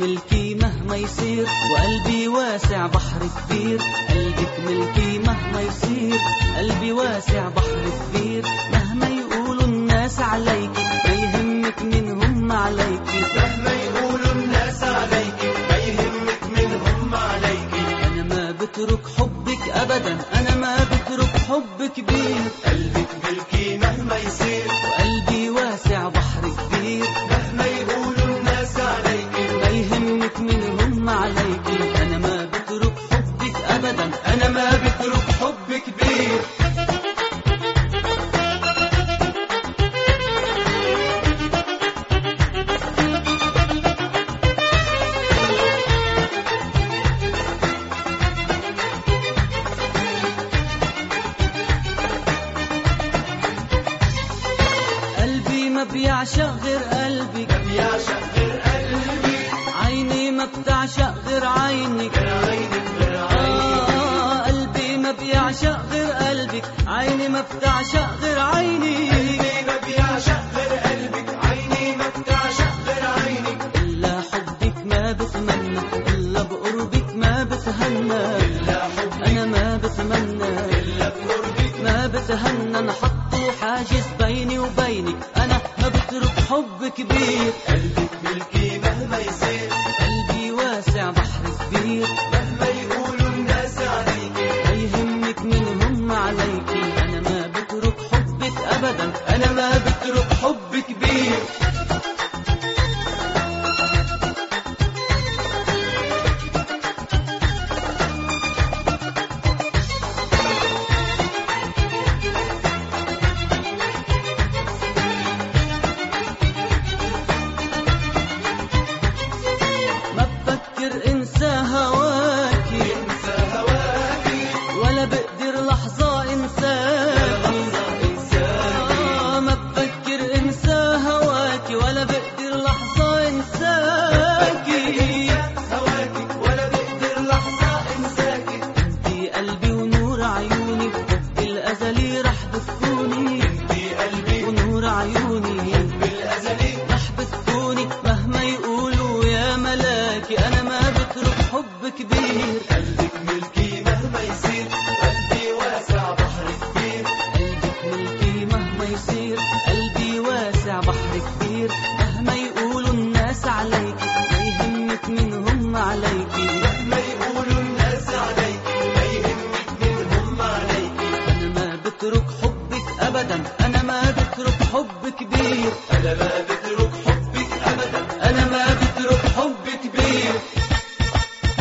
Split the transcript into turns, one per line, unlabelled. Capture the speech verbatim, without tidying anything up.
ملكي مهما يصير، وقلبي واسع بحر كبير. قلبك ملكي مهما يصير، قلبي واسع بحر كبير. مهما يقولوا الناس عليكي ما يهمك منهم عليكي،
مهما يقولوا الناس عليكي ما يهمك منهم عليكي.
أنا ما بترك حبك أبدا، أنا ما بترك حب كبير.
قلبك ملكي مهما يصير،
وقلبي واسع بحر كبير.
مهما يقولوا الناس عليكي
ما يهمك منهم عليكي. أنا ما بترك حبك أبدا،
أنا ما بترك حب كبير.
قلبي ما بيعشق غير قلبك،
ما بيعشق غير قلبي،
عيني ما بتعشق غير عينك.
غير عينك غير عينك.
آه قلبي ما بيعشق غير قلبك، عيني ما بتعشق غير عينك.
قلبي ما بيعشق غير قلبك، عيني ما بتعشق غير عينك.
إلا حبك ما بتمنى، إلا بقربك ما بتهنى.
إلا حبك
أنا ما بتمنى،
إلا بقربك.
ما بتهنى. أنا حطوا حاجز بيني وبينك، أنا ما بترك حب كبير.
قلبك ملكي مهما يصير،
قلبي واسع بحر كبير.
مهما يقولوا الناس عليكي
ما يهمك منهم عليكي. أنا ما بترك حبك أبدا،
أنا ما بترك حب كبير.
ما بفكر انسى هواكي،
انسى هواكي
ولا بقدر لحظة انساكي.
لحظة انساكي.
آه ما بفكر انسى هواكي، ولا بقدر لحظة انساكي.
هواكي ولا بقدر لحظة انساكي.
انتي قلبي ونور عيوني، حبي الازلي رح بتكوني.
انتي قلبي
ونور عيوني
بالأزلي،
رح بتكوني. مهما يقولوا يا ملاكي، انا ما بترك حب كبير.
قلبك ملكي مهما يصير، قلبي واسع بحر كبير.
قلبك ملكي مهما يصير، قلبي واسع بحر كبير. مهما يقولوا الناس عليكي ما يهمك منهم عليكي.
مهما يقولوا الناس عليكي ما يهمك منهم عليكي.
أنا ما بترك حبك أبدا، أنا ما بترك حب كبير.
أنا ما بترك